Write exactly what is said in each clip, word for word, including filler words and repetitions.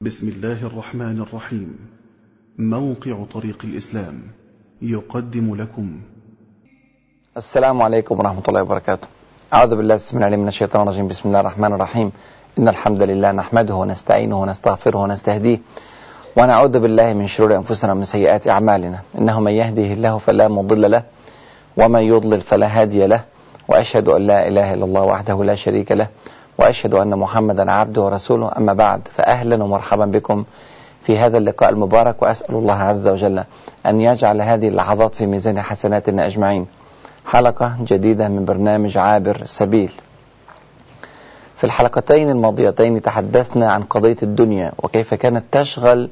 بسم الله الرحمن الرحيم. موقع طريق الإسلام يقدم لكم. السلام عليكم ورحمة الله وبركاته. أعوذ بالله السميع العليم من الشيطان الرجيم. بسم الله الرحمن الرحيم. إن الحمد لله نحمده ونستعينه ونستغفره ونستهديه ونعوذ بالله من شرور أنفسنا ومن سيئات أعمالنا. إنه من يهده الله فلا مضل له ومن يضلل فلا هادي له، وأشهد أن لا إله إلا الله وحده لا شريك له، وأشهد أن محمدا عبده ورسوله. أما بعد، فأهلا ومرحبا بكم في هذا اللقاء المبارك، وأسأل الله عز وجل أن يجعل هذه اللحظات في ميزان حسناتنا أجمعين. حلقة جديدة من برنامج عابر سبيل. في الحلقتين الماضيتين تحدثنا عن قضية الدنيا وكيف كانت تشغل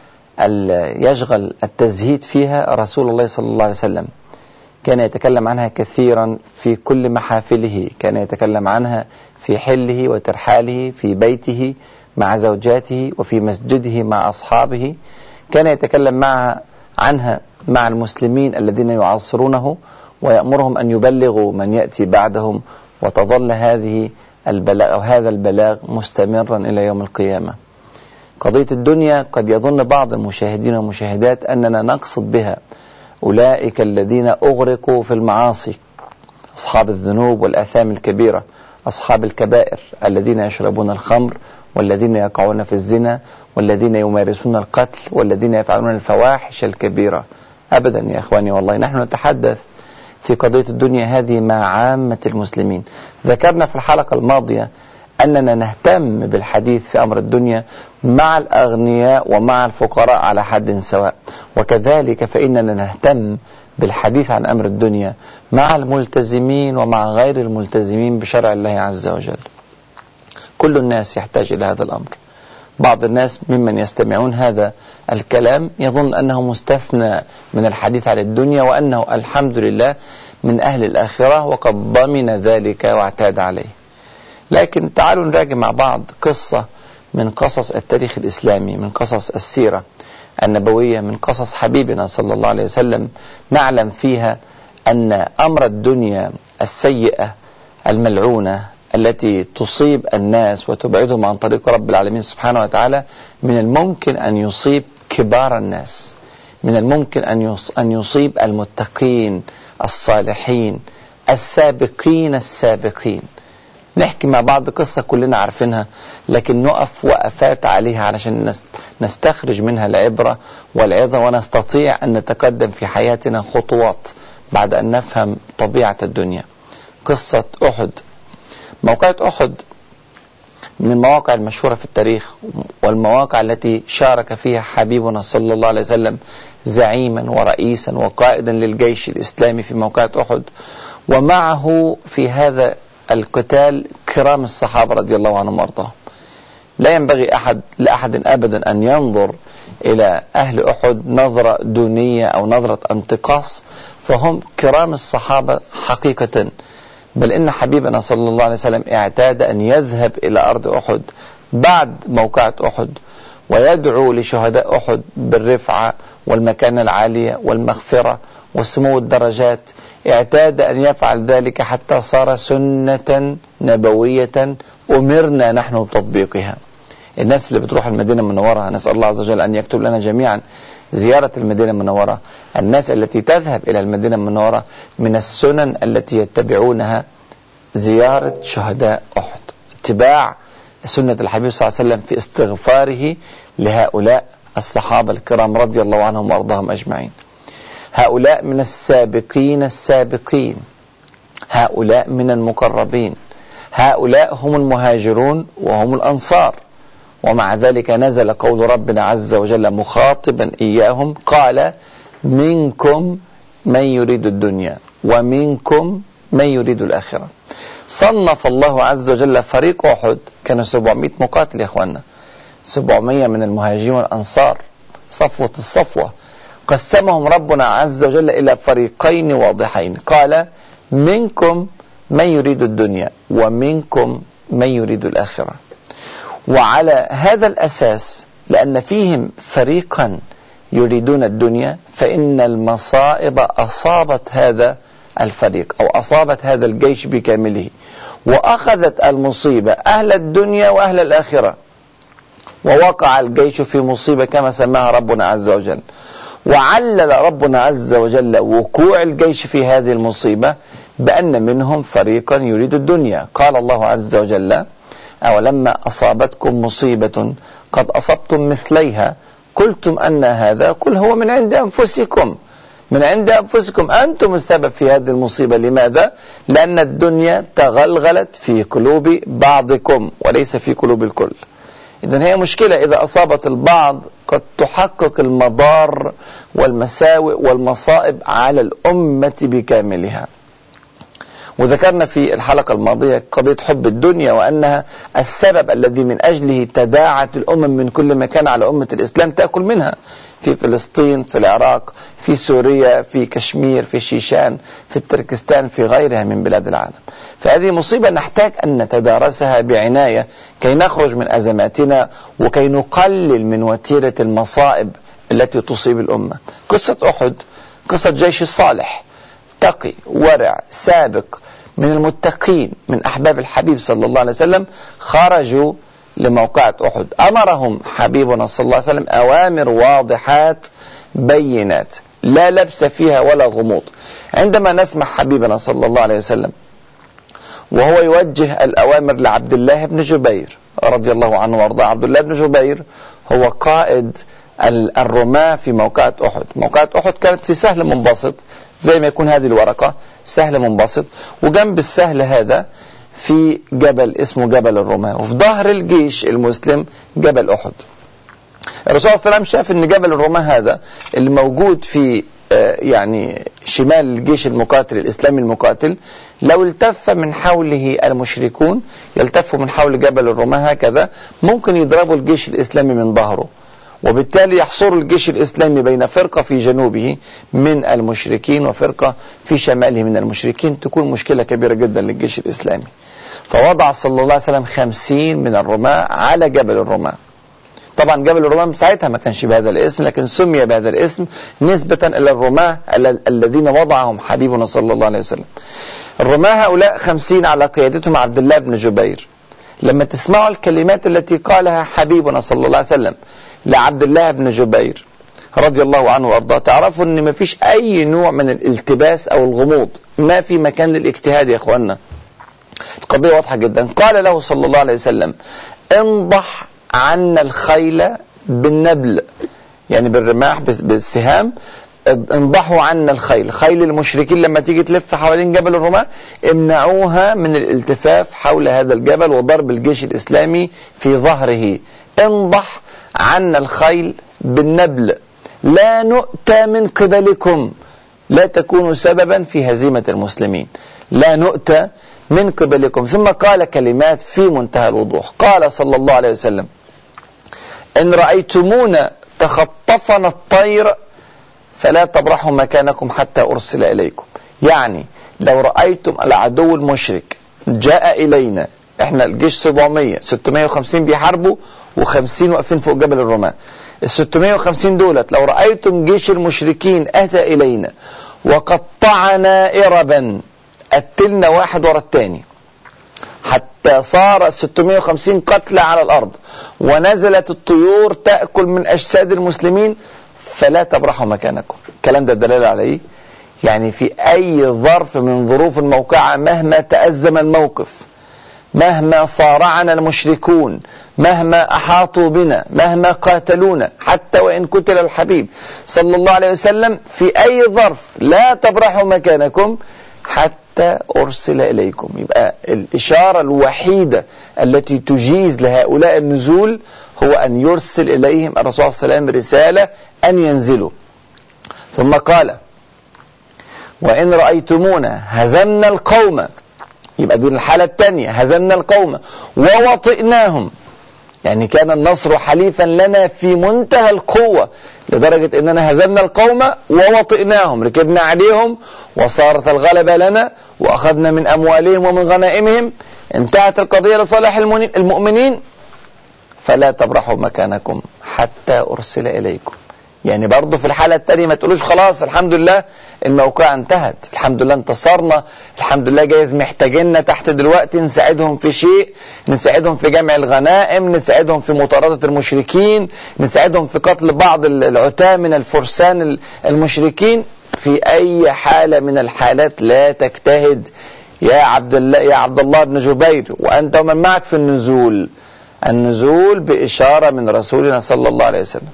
يشغل التزهيد فيها رسول الله صلى الله عليه وسلم. كان يتكلم عنها كثيرا في كل محافله، كان يتكلم عنها في حله وترحاله، في بيته مع زوجاته، وفي مسجده مع أصحابه. كان يتكلم معها عنها مع المسلمين الذين يعاصرونه، ويأمرهم أن يبلغوا من يأتي بعدهم، وتظل هذه البلاغ أو هذا البلاغ مستمرا إلى يوم القيامة. قضية الدنيا قد يظن بعض المشاهدين والمشاهدات أننا نقصد بها أولئك الذين أغرقوا في المعاصي، أصحاب الذنوب والآثام الكبيرة، أصحاب الكبائر، الذين يشربون الخمر، والذين يقعون في الزنا، والذين يمارسون القتل، والذين يفعلون الفواحش الكبيرة. أبدا يا إخواني، والله نحن نتحدث في قضية الدنيا هذه مع عامة المسلمين. ذكرنا في الحلقة الماضية أننا نهتم بالحديث في أمر الدنيا مع الأغنياء ومع الفقراء على حد سواء، وكذلك فإننا نهتم بالحديث عن أمر الدنيا مع الملتزمين ومع غير الملتزمين بشرع الله عز وجل. كل الناس يحتاج إلى هذا الأمر. بعض الناس ممن يستمعون هذا الكلام يظن أنه مستثنى من الحديث عن الدنيا، وأنه الحمد لله من أهل الآخرة وقد ضمن ذلك واعتاد عليه. لكن تعالوا نراجع مع بعض قصة من قصص التاريخ الإسلامي، من قصص السيرة النبوية، من قصص حبيبنا صلى الله عليه وسلم، نعلم فيها أن أمر الدنيا السيئة الملعونة التي تصيب الناس وتبعدهم عن طريق رب العالمين سبحانه وتعالى من الممكن أن يصيب كبار الناس، من الممكن أن يصيب المتقين الصالحين السابقين السابقين. نحكي مع بعض قصة كلنا عارفينها، لكن نقف وقفات عليها علشان نستخرج منها العبرة والعظة، ونستطيع أن نتقدم في حياتنا خطوات بعد أن نفهم طبيعة الدنيا. قصة أحد. موقعة أحد من المواقع المشهورة في التاريخ، والمواقع التي شارك فيها حبيبنا صلى الله عليه وسلم زعيما ورئيسا وقائدا للجيش الإسلامي في موقعة أحد، ومعه في هذا القتال كرام الصحابة رضي الله عنهم وارضاهم. لا ينبغي أحد لأحد أبدا أن ينظر إلى أهل أحد نظرة دونية أو نظرة انتقاص، فهم كرام الصحابة حقيقة. بل إن حبيبنا صلى الله عليه وسلم اعتاد أن يذهب إلى أرض أحد بعد موقعة أحد ويدعو لشهداء أحد بالرفعة والمكانة العالية والمغفرة وسمو الدرجات. اعتاد أن يفعل ذلك حتى صار سنة نبوية أمرنا نحن بتطبيقها. الناس اللي بتروح المدينة المنورة، نسأل الله عز وجل أن يكتب لنا جميعا زيارة المدينة المنورة. الناس التي تذهب إلى المدينة المنورة من السنن التي يتبعونها زيارة شهداء أحد، اتباع سنة الحبيب صلى الله عليه وسلم في استغفاره لهؤلاء الصحابة الكرام رضي الله عنهم وأرضاهم أجمعين. هؤلاء من السابقين السابقين، هؤلاء من المقربين، هؤلاء هم المهاجرون وهم الأنصار. ومع ذلك نزل قول ربنا عز وجل مخاطبا إياهم، قال منكم من يريد الدنيا ومنكم من يريد الآخرة. صنف الله عز وجل فريق أحد، كانوا سبعمائة مقاتل يا أخوانا، سبعمائة من المهاجرين والأنصار، صفوة الصفوة. قسمهم ربنا عز وجل إلى فريقين واضحين، قال منكم من يريد الدنيا ومنكم من يريد الآخرة. وعلى هذا الأساس، لأن فيهم فريقا يريدون الدنيا، فإن المصائب أصابت هذا الفريق أو أصابت هذا الجيش بكامله، وأخذت المصيبة أهل الدنيا وأهل الآخرة. ووقع الجيش في مصيبة كما سماها ربنا عز وجل. وعلل ربنا عز وجل وقوع الجيش في هذه المصيبة بأن منهم فريقا يريد الدنيا. قال الله عز وجل: أولما أصابتكم مصيبة قد أصبتم مثليها قلتم أن هذا، قل هو من عند أنفسكم، من عند أنفسكم أنتم السبب في هذه المصيبة. لماذا؟ لأن الدنيا تغلغلت في قلوب بعضكم وليس في قلوب الكل. إذن هي مشكلة إذا أصابت البعض قد تحقق المضار والمساوئ والمصائب على الأمة بكاملها. وذكرنا في الحلقة الماضية قضية حب الدنيا، وأنها السبب الذي من أجله تداعت الأمم من كل مكان على أمة الإسلام تأكل منها، في فلسطين، في العراق، في سوريا، في كشمير، في شيشان، في تركستان، في غيرها من بلاد العالم. فهذه مصيبة نحتاج أن نتدارسها بعناية كي نخرج من أزماتنا وكي نقلل من وتيرة المصائب التي تصيب الأمة. قصة أحد قصة جيش الصالح، تقي ورع سابق من المتقين من أحباب الحبيب صلى الله عليه وسلم، خرجوا لموقعة أحد. أمرهم حبيبنا صلى الله عليه وسلم أوامر واضحات بينات لا لبس فيها ولا غموض. عندما نسمع حبيبنا صلى الله عليه وسلم وهو يوجه الأوامر لعبد الله بن جبير رضي الله عنه وارضاه، عبد الله بن جبير هو قائد الرماة في موقعة أحد. موقعة أحد كانت في سهل منبسط زي ما يكون هذه الورقة، سهل منبسط، وجنب السهل هذا في جبل اسمه جبل الرماة، وفي ظهر الجيش المسلم جبل أحد. الرسول صلى الله عليه وسلم شاف ان جبل الرماة هذا اللي موجود في يعني شمال الجيش المقاتل الإسلامي المقاتل، لو التف من حوله المشركون، يلتفوا من حول جبل الرماة هكذا، ممكن يضربوا الجيش الإسلامي من ظهره، وبالتالي يحصر الجيش الإسلامي بين فرقة في جنوبه من المشركين وفرقة في شماله من المشركين، تكون مشكلة كبيرة جدا للجيش الإسلامي. فوضع صلى الله عليه وسلم خمسين من الرماة على جبل الرماة. طبعا جبل الرماة ساعتها ما كانش بهذا الاسم، لكن سمي بهذا الاسم نسبة إلى الرماة الذين وضعهم حبيبنا صلى الله عليه وسلم. الرماة هؤلاء خمسين على قيادتهم عبد الله بن جبير. لما تسمعوا الكلمات التي قالها حبيبنا صلى الله عليه وسلم لعبد الله بن جبير رضي الله عنه وارضاه، تعرفوا ان ما فيش اي نوع من الالتباس او الغموض، ما في مكان للاجتهاد يا اخوانا. القضية واضحة جدا. قال له صلى الله عليه وسلم: انضح عنا الخيل بالنبل، يعني بالرماح بالسهام، انضحوا عنا الخيل، خيل المشركين لما تيجي تلف حوالين جبل الرماة امنعوها من الالتفاف حول هذا الجبل وضرب الجيش الإسلامي في ظهره. انضح عنا الخيل بالنبل، لا نؤتى من قبلكم، لا تكونوا سببا في هزيمة المسلمين، لا نؤتى من قبلكم. ثم قال كلمات في منتهى الوضوح. قال صلى الله عليه وسلم: إن رأيتمونا تخطفنا الطير فلا تبرحوا مكانكم حتى أرسل إليكم. يعني لو رأيتم العدو المشرك جاء إلينا، احنا الجيش سبعمية ستمائة وخمسين بيحاربوا وخمسين واقفين فوق جبل الرماة، الستمائة وخمسين دولت لو رأيتم جيش المشركين أتى إلينا وقطعنا إربا، قتلنا واحد ورا الثاني حتى صار ستمائة وخمسين قتلى على الأرض، ونزلت الطيور تأكل من أجساد المسلمين، فلا تبرحوا مكانكم. الكلام ده دلالة على إيه؟ يعني في أي ظرف من ظروف الموقعة، مهما تأزم الموقف، مهما صارعنا المشركون، مهما أحاطوا بنا، مهما قاتلونا، حتى وإن قتل الحبيب صلى الله عليه وسلم، في أي ظرف لا تبرحوا مكانكم حتى أرسل إليكم. يبقى الإشارة الوحيدة التي تجيز لهؤلاء النزول هو أن يرسل إليهم الرسول صلى الله عليه وسلم رسالة أن ينزلوا. ثم قال: وإن رأيتمونا هزمنا القوم، يبقى دي الحالة الثانية، هزمنا القوم ووطئناهم، يعني كان النصر حليفا لنا في منتهى القوة، لدرجة أننا هزمنا القوم ووطئناهم، ركبنا عليهم وصارت الغلبة لنا وأخذنا من أموالهم ومن غنائمهم، انتهت القضية لصالح المؤمنين، فلا تبرحوا مكانكم حتى أرسل إليكم. يعني برضه في الحالة التانية ما تقولوش خلاص الحمد لله الموقعة انتهت، الحمد لله انتصرنا، الحمد لله جايز محتاجيننا تحت دلوقتي نساعدهم في شيء، نساعدهم في جمع الغنائم، نساعدهم في مطاردة المشركين، نساعدهم في قتل بعض العتاة من الفرسان المشركين. في أي حالة من الحالات لا تجتهد يا عبد الله يا عبد الله بن جبير وأنت ومن معك في النزول. النزول بإشارة من رسولنا صلى الله عليه وسلم.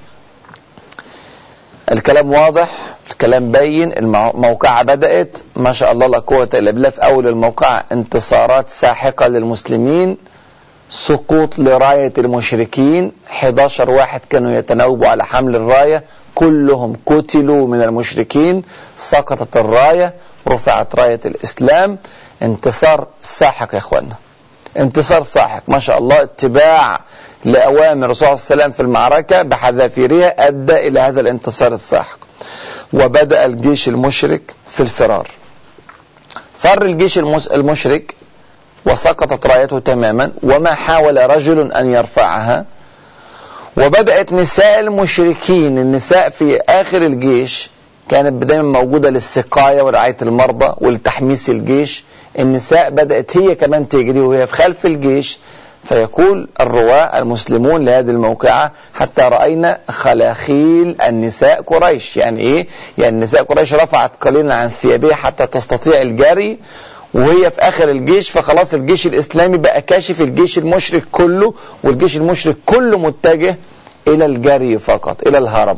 الكلام واضح، الكلام بين، الموقعة بدأت ما شاء الله لا قوة إلا بالله. في أول الموقعة انتصارات ساحقة للمسلمين، سقوط لراية المشركين، احد عشر واحد كانوا يتناوبوا على حمل الراية، كلهم قتلوا من المشركين، سقطت الراية، رفعت راية الإسلام. انتصار ساحق يا اخوانا، انتصار ساحق ما شاء الله. اتباع لأوامر الرسول صلى الله عليه وسلم في المعركة بحذافيرها أدى إلى هذا الانتصار الساحق. وبدأ الجيش المشرك في الفرار. فر الجيش المشرك وسقطت رايته تماما، وما حاول رجل أن يرفعها. وبدأت نساء المشركين، النساء في آخر الجيش كانت دايما موجودة للسقاية ورعاية المرضى ولتحميس الجيش. النساء بدأت هي كمان تجري وهي في خلف الجيش. فيقول الرواة المسلمون لهذه الموقعة: حتى رأينا خلاخيل النساء قريش. يعني ايه؟ يعني نساء قريش رفعت قليلا عن ثيابها حتى تستطيع الجري وهي في آخر الجيش. فخلاص الجيش الإسلامي بقى كاشف الجيش المشرك كله، والجيش المشرك كله متجه إلى الجري فقط، إلى الهرب.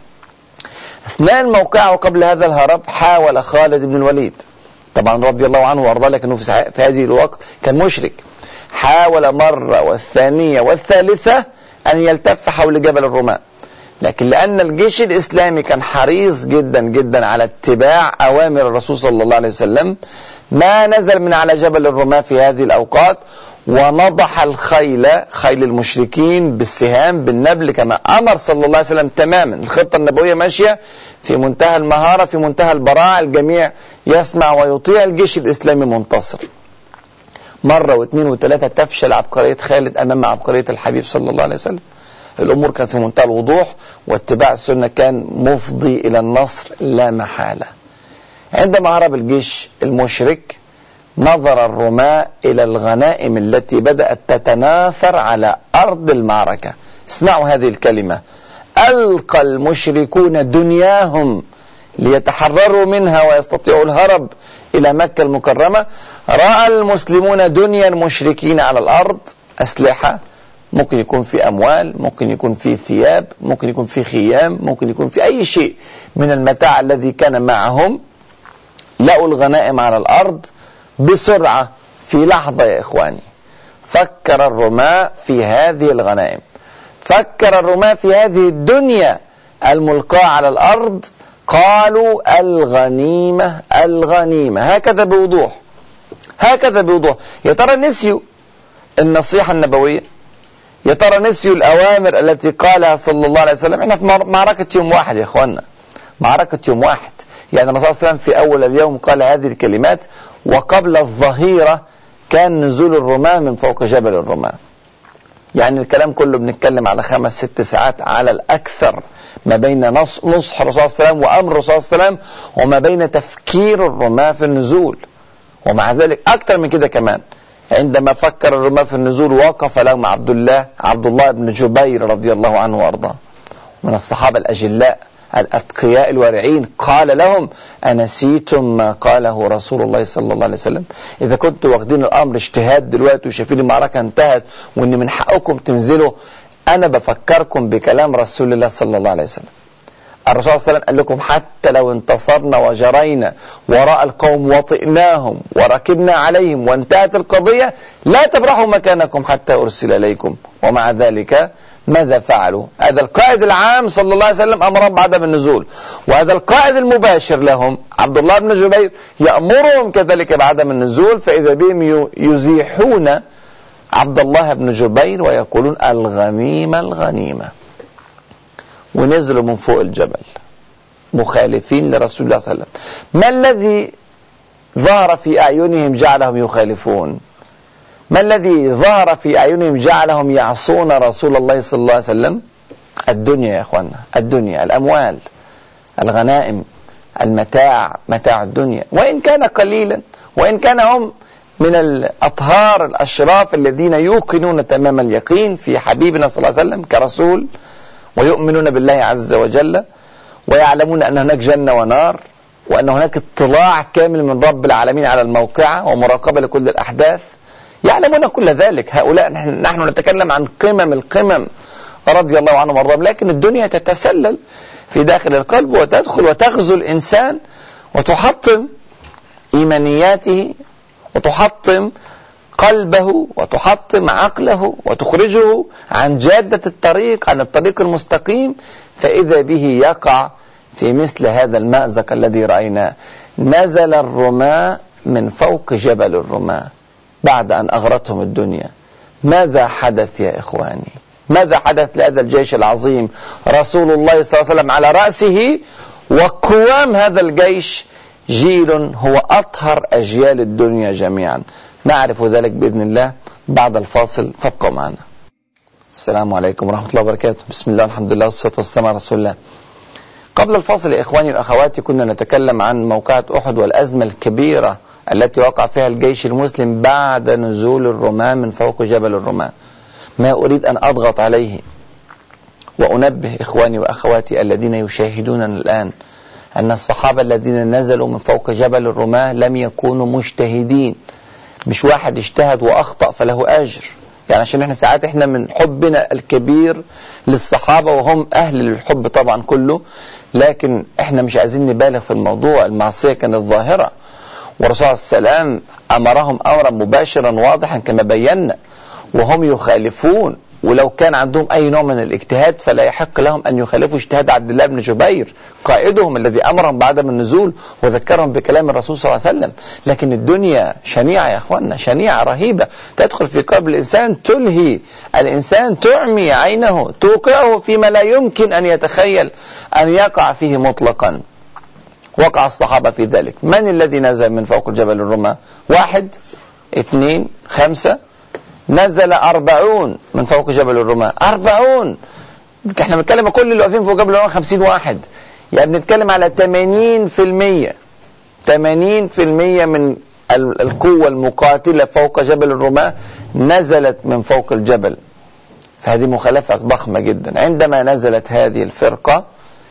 أثناء الموقعة وقبل هذا الهرب حاول خالد بن الوليد طبعا رضي الله عنه وارضاه، لكنه في هذه الوقت كان مشرك، حاول مرة والثانية والثالثة أن يلتف حول جبل الرماة، لكن لأن الجيش الإسلامي كان حريص جدا جدا على اتباع أوامر الرسول صلى الله عليه وسلم ما نزل من على جبل الرماة في هذه الأوقات، ونضح الخيل، خيل المشركين، بالسهام بالنبل كما أمر صلى الله عليه وسلم تماما. الخطة النبوية ماشية في منتهى المهارة، في منتهى البراعة، الجميع يسمع ويطيع، الجيش الإسلامي منتصر. مرة واثنين وثلاثة تفشل عبقرية خالد أمام عبقرية الحبيب صلى الله عليه وسلم. الأمور كانت في منتهى الوضوح، واتباع السنة كان مفضي إلى النصر لا محالة. عندما هرب الجيش المشرك نظر الرماة إلى الغنائم التي بدأت تتناثر على أرض المعركة. اسمعوا هذه الكلمة: ألقى المشركون دنياهم ليتحرروا منها ويستطيعوا الهرب إلى مكة المكرمة. رأى المسلمون دنيا المشركين على الأرض، أسلحة، ممكن يكون في أموال، ممكن يكون في ثياب، ممكن يكون في خيام، ممكن يكون في أي شيء من المتاع الذي كان معهم. لقوا الغنائم على الأرض بسرعة في لحظة يا إخواني. فكر الرماة في هذه الغنائم، فكر الرماة في هذه الدنيا الملقاة على الأرض، قالوا الغنيمة الغنيمة، هكذا بوضوح، هكذا بوضوح. يا ترى نسيوا النصيحة النبوية؟ يا ترى نسيوا الأوامر التي قالها صلى الله عليه وسلم؟ احنا في معركة يوم واحد يا إخواننا، معركة يوم واحد. يعني الرسول صلى الله عليه وسلم في أول اليوم قال هذه الكلمات، وقبل الظهيرة كان نزول الرماة من فوق جبل الرماة. يعني الكلام كله بنتكلم على خمس ست ساعات على الأكثر، ما بين نصح الرسول صلى الله عليه وسلم وأمر الرسول صلى الله عليه وسلم، وما بين تفكير الرماة في النزول. ومع ذلك أكثر من كده كمان، عندما فكر الرماة في النزول وقف لهم عبد الله عبد الله بن جبير رضي الله عنه وأرضاه، من الصحابة الأجلاء الأتقياء الورعين. قال لهم: أنسيتم ما قاله رسول الله صلى الله عليه وسلم؟ إذا كنتوا واخدين الأمر اجتهاد دلوقتي وشايفين المعركة انتهت وإن من حقكم تنزلوا، أنا بفكركم بكلام رسول الله صلى الله عليه وسلم. الرسول صلى الله عليه وسلم قال لكم: حتى لو انتصرنا وجرينا وراء القوم وطئناهم وركبنا عليهم وانتهت القضية، لا تبرحوا مكانكم حتى أرسل إليكم. ومع ذلك ماذا فعلوا؟ هذا القائد العام صلى الله عليه وسلم أمرهم بعدم النزول، وهذا القائد المباشر لهم عبد الله بن جبير يأمرهم كذلك بعدم النزول. فإذا بهم يزيحون عبد الله بن جبير ويقولون: الغنيمة الغنيمة. ونزلوا من فوق الجبل مخالفين لرسول الله صلى الله عليه وسلم. ما الذي ظهر في أعينهم جعلهم يخالفون؟ ما الذي ظهر في أعينهم جعلهم يعصون رسول الله صلى الله عليه وسلم؟ الدنيا يا أخوانا، الدنيا، الأموال، الغنائم، المتاع، متاع الدنيا، وإن كان قليلا، وإن كان هم من الأطهار الأشراف الذين يوقنون تمام اليقين في حبيبنا صلى الله عليه وسلم كرسول، ويؤمنون بالله عز وجل، ويعلمون أن هناك جنة ونار، وأن هناك اطلاع كامل من رب العالمين على الموقعة ومراقبة لكل الأحداث، يعلمون كل ذلك. هؤلاء نحن نتكلم عن قمم القمم رضي الله عنهم وارضاهم، لكن الدنيا تتسلل في داخل القلب وتدخل وتغزو الإنسان وتحطم إيمانياته وتحطم قلبه وتحطم عقله وتخرجه عن جادة الطريق، عن الطريق المستقيم، فإذا به يقع في مثل هذا المأزق الذي رأيناه. نزل الرماة من فوق جبل الرماة بعد أن أغرتهم الدنيا. ماذا حدث يا إخواني؟ ماذا حدث لهذا الجيش العظيم؟ رسول الله صلى الله عليه وسلم على رأسه، وقوام هذا الجيش جيل هو أطهر أجيال الدنيا جميعا. نعرف ذلك بإذن الله بعد الفاصل، فابقوا معنا. السلام عليكم ورحمة الله وبركاته. بسم الله والحمد لله والصلاة والسلام على رسول الله. قبل الفاصل يا إخواني وأخواتي كنا نتكلم عن موقعة أحد والأزمة الكبيرة التي وقع فيها الجيش المسلم بعد نزول الرماة من فوق جبل الرماة. ما أريد أن أضغط عليه وأنبه إخواني وأخواتي الذين يشاهدوننا الآن أن الصحابة الذين نزلوا من فوق جبل الرماة لم يكونوا مجتهدين. مش واحد اجتهد وأخطأ فله أجر، يعني عشان احنا ساعات احنا من حبنا الكبير للصحابة وهم أهل للحب طبعا كله، لكن احنا مش عايزين نبالغ في الموضوع. المعصية كانت ظاهرة، والرسول صلى الله عليه وسلم أمرهم أمرا مباشرا واضحا كما بينا، وهم يخالفون، ولو كان عندهم أي نوع من الاجتهاد فلا يحق لهم أن يخالفوا اجتهاد عبد الله بن جبير قائدهم الذي أمرهم بعدم النزول وذكرهم بكلام الرسول صلى الله عليه وسلم. لكن الدنيا شنيعة يا أخوانا، شنيعة رهيبة تدخل في قلب الإنسان، تلهي الإنسان، تعمي عينه، توقعه فيما لا يمكن أن يتخيل أن يقع فيه مطلقا. وقع الصحابة في ذلك. من الذي نزل من فوق جبل الرماة؟ واحد، اثنين، خمسة، نزل أربعون من فوق جبل الرماة. أربعون، احنا بنتكلم كل اللي واقفين فوق جبل الرماة خمسين واحد، يعني بنتكلم على ثمانين في المية ثمانين في المية من القوة المقاتلة فوق جبل الرماة نزلت من فوق الجبل. فهذه مخالفة ضخمة جدا. عندما نزلت هذه الفرقة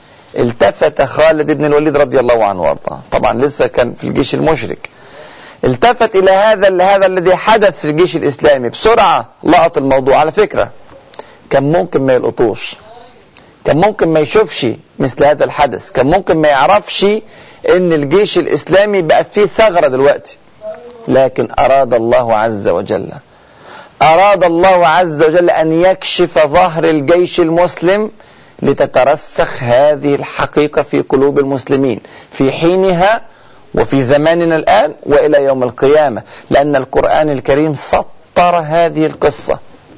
التفت خالد بن الوليد رضي الله عنه وارضاه، طبعا لسه كان في الجيش المشرك، التفت إلى هذا هذا الذي حدث في الجيش الإسلامي بسرعة، لقط الموضوع. على فكرة كان ممكن ما يلقطوش، كان ممكن ما يشوفش مثل هذا الحدث، كان ممكن ما يعرفش إن الجيش الإسلامي بقى فيه ثغرة دلوقتي، لكن أراد الله عز وجل أراد الله عز وجل أن يكشف ظهر الجيش المسلم لتترسخ هذه الحقيقة في قلوب المسلمين في حينها وفي زماننا الآن وإلى يوم القيامة، لأن القرآن الكريم سطر هذه القصة.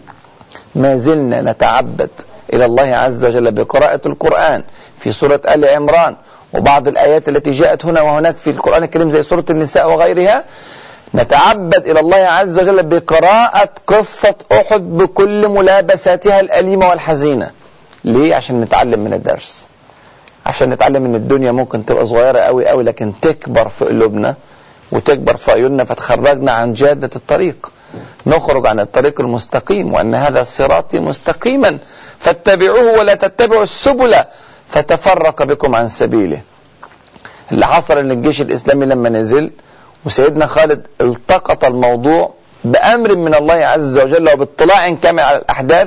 ما زلنا نتعبد إلى الله عز وجل بقراءة القرآن في سورة آل عمران وبعض الآيات التي جاءت هنا وهناك في القرآن الكريم زي سورة النساء وغيرها. نتعبد إلى الله عز وجل بقراءة قصة أحد بكل ملابساتها الأليمة والحزينة. ليه؟ عشان نتعلم من الدرس، عشان نتعلم ان الدنيا ممكن تبقى صغيرة قوي قوي لكن تكبر في قلوبنا وتكبر في عيوننا فتخرجنا عن جادة الطريق، نخرج عن الطريق المستقيم، وان هذا صراطي مستقيما فاتبعوه ولا تتبعوا السبل فتفرق بكم عن سبيله. اللي حصل ان الجيش الاسلامي لما نزل وسيدنا خالد التقط الموضوع بأمر من الله عز وجل وباطلاع كامل على الأحداث،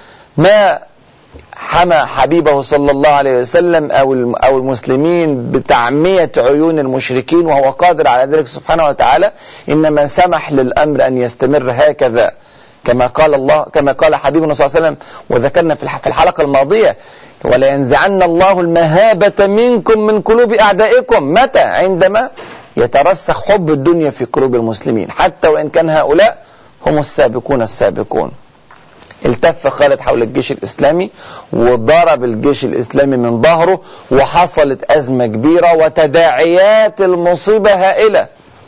ما حمى حبيبه صلى الله عليه وسلم أو أو المسلمين بتعمية عيون المشركين وهو قادر على ذلك سبحانه وتعالى، إنما سمح للأمر أن يستمر هكذا كما قال الله كما قال حبيبنا صلى الله عليه وسلم. وذكرنا في الحلقة الماضية ولا ينزعن الله المهابة منكم من قلوب أعدائكم. متى؟ عندما يترسخ حب الدنيا في قلوب المسلمين، حتى وإن كان هؤلاء هم السابقون السابقون. التف خالد حول الجيش الإسلامي وضرب الجيش الإسلامي من ظهره، وحصلت أزمة كبيرة وتداعيات المصيبة هائلة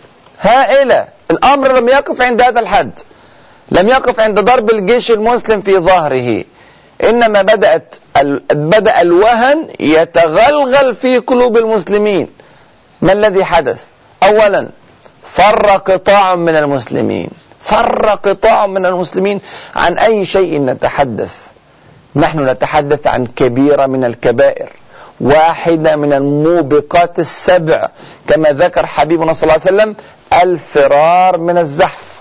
هائلة. الأمر لم يقف عند هذا الحد، لم يقف عند ضرب الجيش المسلم في ظهره، إنما بدأت بدأ الوهن يتغلغل في قلوب المسلمين. ما الذي حدث؟ أولا فر قطاع من المسلمين فر قطاع من المسلمين عن أي شيء نتحدث. نحن نتحدث عن كبيرة من الكبائر، واحدة من الموبقات السبع، كما ذكر حبيبنا صلى الله عليه وسلم: الفرار من الزحف.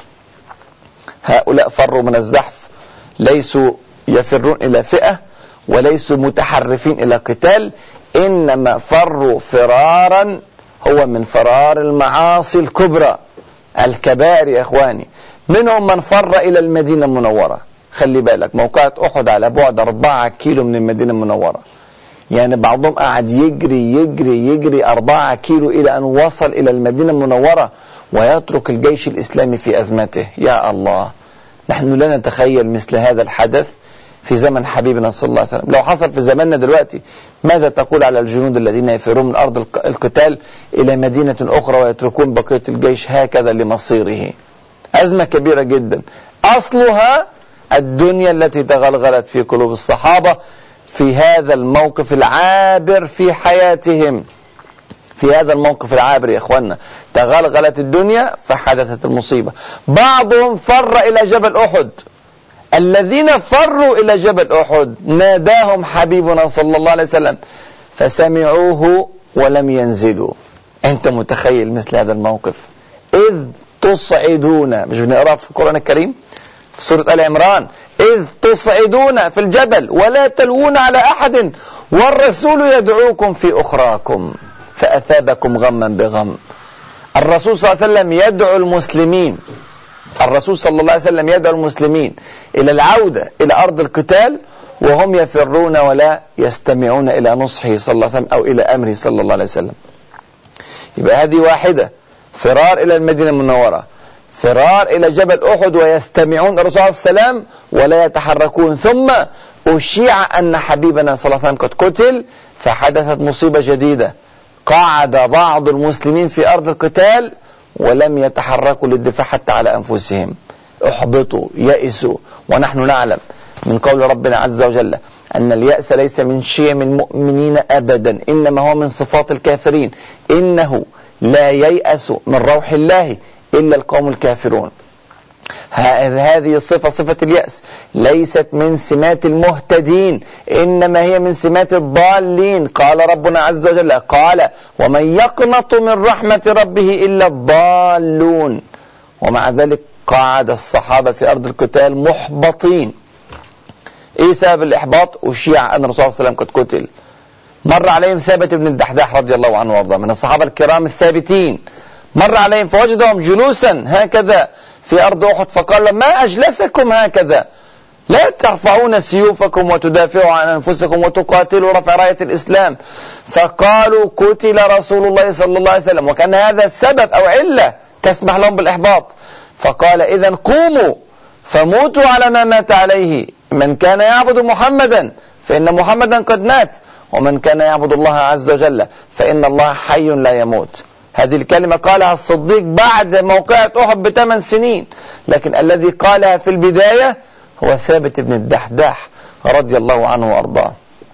هؤلاء فروا من الزحف، ليسوا يفرون إلى فئة وليسوا متحرفين إلى قتال، إنما فروا فرارا هو من فرار المعاصي الكبرى الكبائر يا إخواني. منهم من فر إلى المدينة المنورة. خلي بالك، موقعة أحد على بعد أربعة كيلو من المدينة المنورة، يعني بعضهم قاعد يجري يجري يجري أربعة كيلو إلى أن وصل إلى المدينة المنورة ويترك الجيش الإسلامي في أزمته. يا الله، نحن لا نتخيل مثل هذا الحدث في زمن حبيبنا صلى الله عليه وسلم. لو حصل في زماننا دلوقتي، ماذا تقول على الجنود الذين يفرون من أرض القتال إلى مدينة أخرى ويتركون بقية الجيش هكذا لمصيره؟ أزمة كبيرة جدا، أصلها الدنيا التي تغلغلت في قلوب الصحابة في هذا الموقف العابر في حياتهم. في هذا الموقف العابر يا إخوانا تغلغلت الدنيا فحدثت المصيبة. بعضهم فر إلى جبل أحد. الذين فروا إلى جبل أحد ناداهم حبيبنا صلى الله عليه وسلم فسمعوه ولم ينزلوا. أنت متخيل مثل هذا الموقف؟ إذ تصعدون، مش بنقرأ في القرآن الكريم سورة آل عمران: إذ تصعدون في الجبل ولا تلوون على أحد والرسول يدعوكم في أخراكم فأثابكم غما بغم. الرسول صلى الله عليه وسلم يدعو المسلمين الرسول صلى الله عليه وسلم يدعو المسلمين إلى العودة إلى أرض القتال وهم يفرون ولا يستمعون إلى نصحه صلى الله عليه وسلم أو إلى أمره صلى الله عليه وسلم. يبقى هذه واحدة، فرار إلى المدينة المنورة، فرار إلى جبل أحد ويستمعون الرسول صلى الله عليه وسلم ولا يتحركون. ثم أشيع أن حبيبنا صلى الله عليه وسلم قد قتل، فحدثت مصيبة جديدة. قعد بعض المسلمين في أرض القتال ولم يتحركوا للدفاع حتى على أنفسهم، احبطوا يئسوا. ونحن نعلم من قول ربنا عز وجل أن اليأس ليس من شيم المؤمنين أبدا، إنما هو من صفات الكافرين. إنه لا ييأس من روح الله إلا القوم الكافرون. هذه الصفة، صفة اليأس، ليست من سمات المهتدين، إنما هي من سمات الضالين. قال ربنا عز وجل: قال: ومن يقنط من رحمة ربه إلا الضالون. ومع ذلك قعد الصحابة في أرض القتال محبطين. إيه سبب الإحباط؟ أشيع أن الرسول صلى الله عليه وسلم قد قتل. مر عليهم ثابت بن الدحداح رضي الله عنه وارضاه، من الصحابة الكرام الثابتين. مر عليهم فوجدهم جلوسا هكذا في أرض أحد، فقال: ما أجلسكم هكذا؟ لا ترفعون سيوفكم وتدافعوا عن أنفسكم وتقاتلوا رفع راية الإسلام. فقالوا: قتل رسول الله صلى الله عليه وسلم. وكان هذا السبب أو علة تسمح لهم بالإحباط. فقال: إذن قوموا فموتوا على ما مات عليه من كان يعبد محمدا فإن محمدا قد مات، ومن كان يعبد الله عز وجل فإن الله حي لا يموت. هذه الكلمة قالها الصديق بعد موقعة أحد بثمان سنين، لكن الذي قالها في البداية هو ثابت بن الدحداح رضي الله عنه وأرضاه.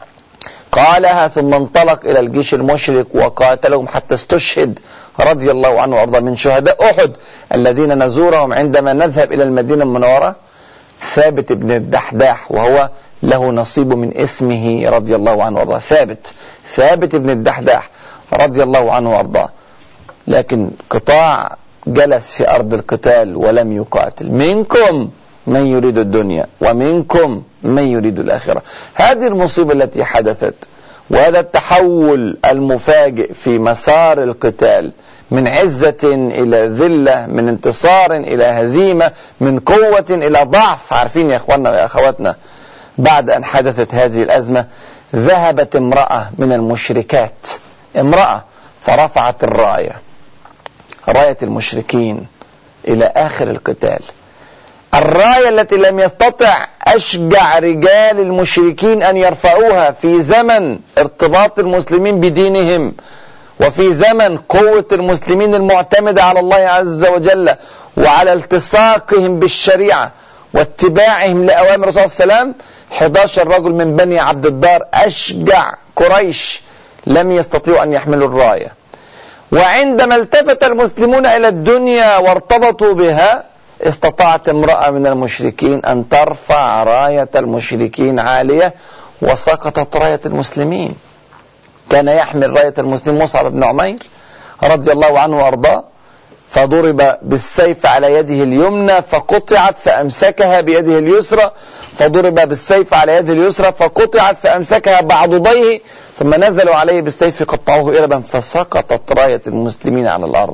قالها ثم انطلق إلى الجيش المشرك وقاتلهم حتى استشهد رضي الله عنه وأرضاه. من شهداء أحد الذين نزورهم عندما نذهب إلى المدينة المنورة ثابت بن الدحداح، وهو له نصيب من اسمه رضي الله عنه وأرضاه. ثابت ثابت بن الدحداح رضي الله عنه وأرضاه. لكن قطاع جلس في أرض القتال ولم يقاتل. منكم من يريد الدنيا ومنكم من يريد الآخرة. هذه المصيبة التي حدثت، وهذا التحول المفاجئ في مسار القتال من عزة إلى ذلة، من انتصار إلى هزيمة، من قوة إلى ضعف. عارفين يا أخواننا ويا أخواتنا، بعد أن حدثت هذه الأزمة ذهبت امرأة من المشركات، امرأة، فرفعت الراية، راية المشركين إلى آخر القتال. الراية التي لم يستطع أشجع رجال المشركين أن يرفعوها في زمن ارتباط المسلمين بدينهم، وفي زمن قوة المسلمين المعتمدة على الله عز وجل وعلى التصاقهم بالشريعة واتباعهم لأوامر الرسول صلى الله عليه وسلم. أحد عشر رجل من بني عبد الدار أشجع قريش لم يستطيعوا أن يحملوا الراية. وعندما التفت المسلمون إلى الدنيا وارتبطوا بها استطاعت امرأة من المشركين أن ترفع راية المشركين عالية وسقطت راية المسلمين. كان يحمل راية المسلمين مصعب بن عمير رضي الله عنه وأرضاه، فضرب بالسيف على يده اليمنى فقطعت فأمسكها بيده اليسرى، فضرب بالسيف على يده اليسرى فقطعت فأمسكها بعضديه، ثم نزلوا عليه بالسيف قطعوه إربا فسقطت راية المسلمين على الأرض.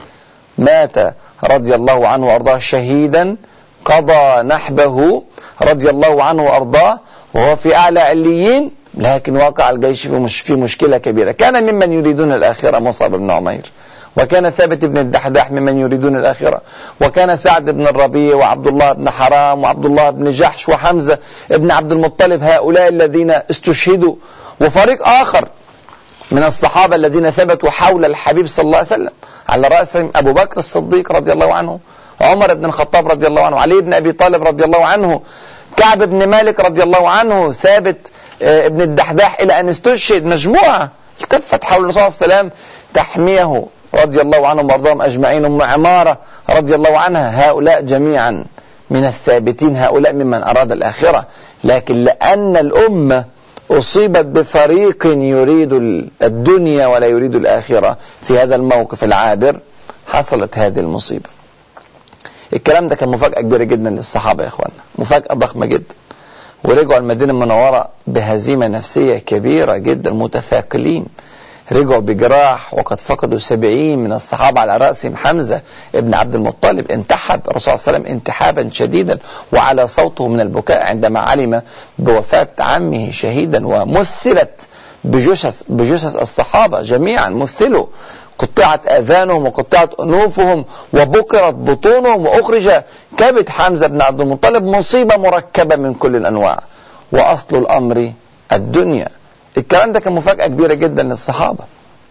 مات رضي الله عنه وأرضاه شهيدا قضى نحبه رضي الله عنه وأرضاه وهو في أعلى عليين، لكن وقع الجيش في, مش في مشكلة كبيرة. كان ممن يريدون الآخرة مصعب بن عمير، وكان ثابت بن الدحداح ممن يريدون الآخرة، وكان سعد بن الربيع وعبد الله بن حرام وعبد الله بن جحش وحمزة بن عبد المطلب، هؤلاء الذين استشهدوا. وفريق آخر من الصحابة الذين ثبتوا حول الحبيب صلى الله عليه وسلم، على رأسهم أبو بكر الصديق رضي الله عنه، عمر بن الخطاب رضي الله عنه، علي بن أبي طالب رضي الله عنه، كعب بن مالك رضي الله عنه، ثابت ابن الدحداح، إلى أن استشهد. مجموعة التفت حول الرسول صلى الله عليه وسلم تحميه رضي الله عنهم وارضاهم أجمعين. أم عمارة رضي الله عنها، هؤلاء جميعا من الثابتين، هؤلاء ممن أراد الآخرة. لكن لأن الأمة أصيبت بفريق يريد الدنيا ولا يريد الآخرة في هذا الموقف العابر، حصلت هذه المصيبة. الكلام ده كان مفاجأة كبيرة جدا للصحابة يا إخوانا، مفاجأة ضخمة جدا. ورجعوا المدينة المنورة بهزيمة نفسية كبيرة جدا، متثاقلين، رجعوا بجراح، وقد فقدوا سبعين من الصحابة على رأسهم حمزة ابن عبد المطلب. انتحب الرسول صلى الله عليه وسلم انتحابا شديدا، وعلى صوته من البكاء عندما علم بوفاة عمه شهيدا. ومثلت بجثث بجثث الصحابة جميعا، مثلوا، قطعت آذانهم وقطعت أنوفهم وبكرت بطونهم، وأخرج كبد حمزة بن عبد المطلب. مصيبة مركبة من كل الأنواع، وأصل الأمر الدنيا. الكلام ده كان مفاجأة كبيرة جدا للصحابة.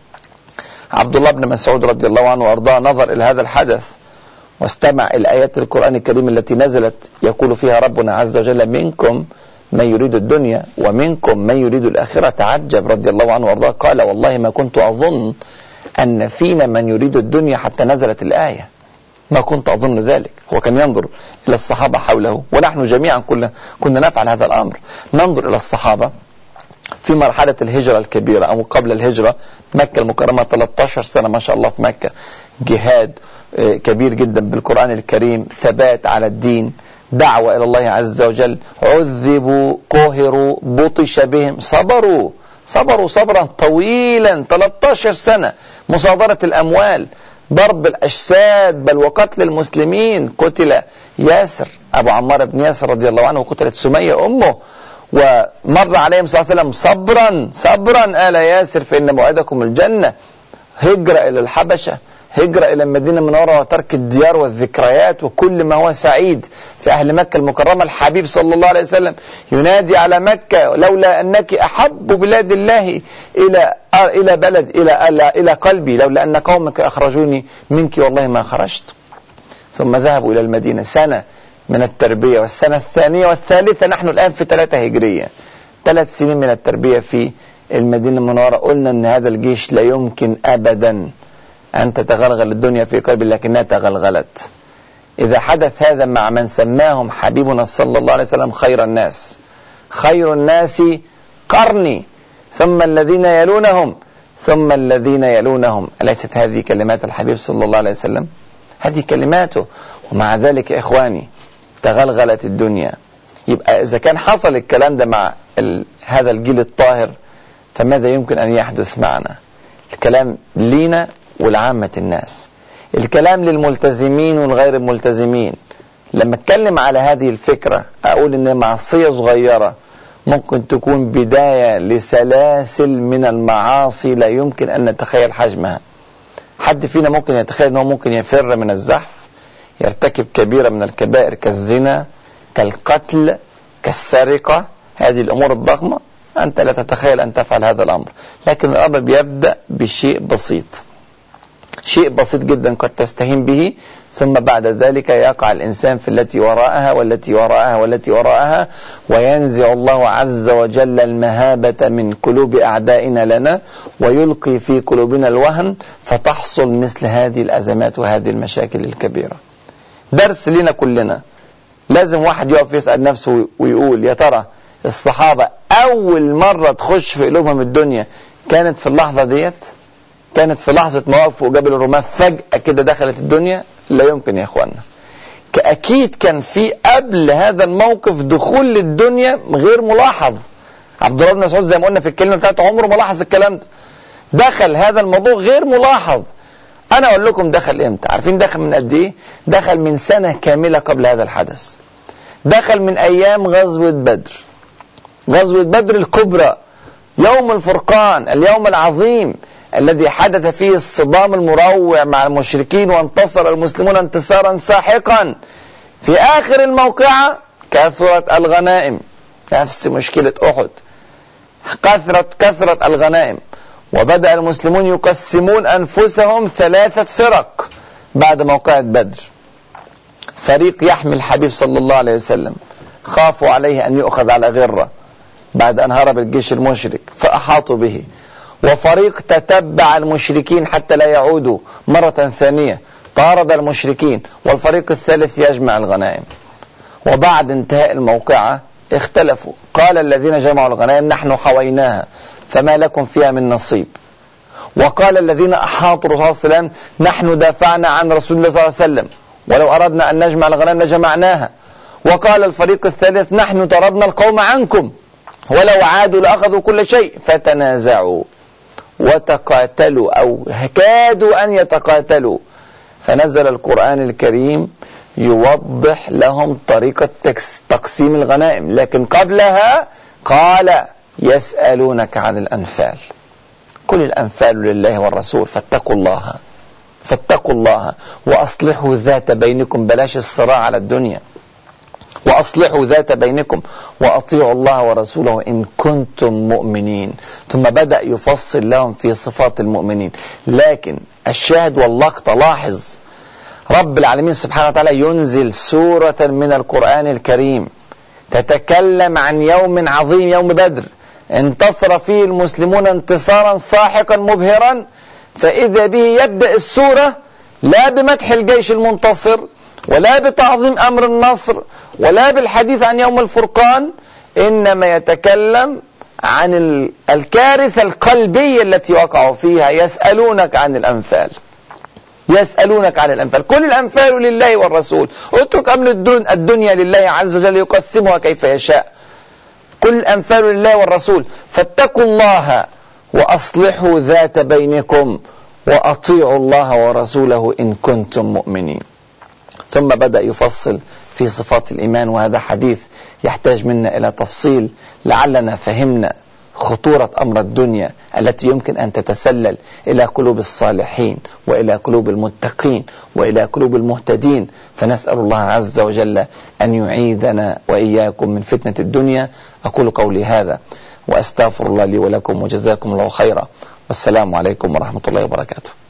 عبد الله بن مسعود رضي الله عنه وأرضاه نظر إلى هذا الحدث واستمع إلى آيات القرآن الكريم التي نزلت يقول فيها ربنا عز وجل: منكم من يريد الدنيا ومنكم من يريد الآخرة. تعجب رضي الله عنه وأرضاه، قال: والله ما كنت أظن أن فينا من يريد الدنيا حتى نزلت الآية، ما كنت أظن ذلك. هو كان ينظر إلى الصحابة حوله، ونحن جميعا كنا, كنا نفعل هذا الأمر، ننظر إلى الصحابة في مرحلة الهجرة الكبيرة أو قبل الهجرة. مكة المكرمة ثلاثة عشر سنة ما شاء الله في مكة، جهاد كبير جدا بالقرآن الكريم، ثبات على الدين، دعوة إلى الله عز وجل. عذبوا، قهروا، بطش بهم، صبروا صبروا صبرا طويلا، ثلاثة عشر سنة، مصادرة الأموال، ضرب الأجساد، بل وقتل المسلمين. قتل ياسر أبو عمار بن ياسر رضي الله عنه، وقتلت سمية أمه. ومر عليهم صلى الله عليه وسلم: صبرا صبرا آل ياسر فإن موعدكم الجنة. هجرة إلى الحبشة، هجرة إلى المدينة المنورة، وترك الديار والذكريات وكل ما هو سعيد في أهل مكة المكرمة. الحبيب صلى الله عليه وسلم ينادي على مكة: لولا أنك أحب بلاد الله إلى إلى بلد إلى إلى, إلى قلبي، لولا أن قومك أخرجوني منك والله ما خرجت. ثم ذهبوا إلى المدينة سنة من التربية، والسنة الثانية والثالثة، نحن الآن في ثلاثة هجرية، ثلاث سنين من التربية في المدينة المنورة. قلنا أن هذا الجيش لا يمكن أبدا أن تتغلغل الدنيا في قلبه، لكنها تغلغلت. إذا حدث هذا مع من سماهم حبيبنا صلى الله عليه وسلم خير الناس، خير الناس قرني ثم الذين يلونهم ثم الذين يلونهم، أليست هذه كلمات الحبيب صلى الله عليه وسلم؟ هذه كلماته. ومع ذلك يا إخواني تغلغلت الدنيا. يبقى إذا كان حصل الكلام ده مع هذا الجيل الطاهر، فماذا يمكن أن يحدث معنا؟ الكلام لينا ولعامة الناس، الكلام للملتزمين والغير الملتزمين. لما اتكلم على هذه الفكرة أقول إن معصية صغيرة ممكن تكون بداية لسلاسل من المعاصي لا يمكن أن نتخيل حجمها. حد فينا ممكن يتخيل أنه ممكن يفر من الزحف، يرتكب كبيرة من الكبائر كالزنا، كالقتل، كالسرقة، هذه الأمور الضخمة. أنت لا تتخيل أن تفعل هذا الأمر، لكن الأمر بيبدأ بشيء بسيط، شيء بسيط جدا قد تستهين به، ثم بعد ذلك يقع الإنسان في التي وراءها والتي وراءها والتي وراءها، وينزع الله عز وجل المهابة من قلوب أعدائنا لنا ويلقي في قلوبنا الوهن، فتحصل مثل هذه الأزمات وهذه المشاكل الكبيرة. درس لنا كلنا، لازم واحد يقف يسأل نفسه ويقول يا ترى الصحابة أول مرة تخش في قلوبهم الدنيا كانت في اللحظة ديت؟ كانت في لحظة ما وقفوا جبل الرماة فجأة كده دخلت الدنيا؟ لا يمكن يا اخوانا. أكيد كان في قبل هذا الموقف دخول للدنيا غير ملاحظ. عبد الله بن مسعود زي ما قلنا في الكلمة بتاعته عمره ما لاحظ الكلام ده، دخل هذا الموضوع غير ملاحظ. أنا أقول لكم دخل إمتى؟ عارفين دخل من قد إيه؟ دخل من سنة كاملة قبل هذا الحدث. دخل من أيام غزوة بدر، غزوة بدر الكبرى، يوم الفرقان، اليوم العظيم الذي حدث فيه الصدام المروع مع المشركين وانتصر المسلمون انتصارا ساحقا. في آخر الموقعة كثرت الغنائم، نفس مشكلة أحد، كثرت كثرت الغنائم، وبدأ المسلمون يقسمون أنفسهم ثلاثة فرق بعد موقعة بدر. فريق يحمي الحبيب صلى الله عليه وسلم، خافوا عليه أن يؤخذ على غرة بعد أن هرب الجيش المشرك فأحاطوا به، وفريق تتبع المشركين حتى لا يعودوا مرة ثانية، طارد المشركين، والفريق الثالث يجمع الغنائم. وبعد انتهاء الموقعة اختلفوا، قال الذين جمعوا الغنائم نحن حويناها فما لكم فيها من نصيب، وقال الذين أحاطوا الرسول صلى الله عليه وسلم نحن دافعنا عن رسول الله صلى الله عليه وسلم ولو أردنا أن نجمع الغنائم لجمعناها، وقال الفريق الثالث نحن طردنا القوم عنكم ولو عادوا لأخذوا كل شيء، فتنازعوا وتقاتلوا أو كادوا أن يتقاتلوا، فنزل القرآن الكريم يوضح لهم طريقة تقسيم الغنائم. لكن قبلها قال يسألونك عن الأنفال، كل الأنفال لله والرسول، فاتقوا الله فاتقوا الله وأصلحوا ذات بينكم، بلاش الصراع على الدنيا، وأصلحوا ذات بينكم وأطيعوا الله ورسوله إن كنتم مؤمنين. ثم بدأ يفصل لهم في صفات المؤمنين. لكن الشاهد واللقطة، لاحظ رب العالمين سبحانه وتعالى ينزل سورة من القرآن الكريم تتكلم عن يوم عظيم، يوم بدر، انتصر فيه المسلمون انتصارا ساحقا مبهرا، فإذا به يبدأ السورة لا بمدح الجيش المنتصر ولا بتعظيم أمر النصر ولا بالحديث عن يوم الفرقان، إنما يتكلم عن الكارثة القلبية التي وقعوا فيها. يسألونك عن الأنفال، يسألونك عن الأنفال، كل الأنفال لله والرسول، اترك أمر الدنيا لله عز وجل يقسمها كيف يشاء، كل الأنفال لله والرسول، فاتقوا الله وأصلحوا ذات بينكم وأطيعوا الله ورسوله إن كنتم مؤمنين. ثم بدأ يفصل في صفات الإيمان، وهذا حديث يحتاج منا إلى تفصيل لعلنا فهمنا خطورة أمر الدنيا التي يمكن أن تتسلل إلى قلوب الصالحين وإلى قلوب المتقين وإلى قلوب المهتدين. فنسأل الله عز وجل أن يعيذنا وإياكم من فتنة الدنيا. أقول قولي هذا وأستغفر الله لي ولكم، وجزاكم الله خيرا، والسلام عليكم ورحمة الله وبركاته.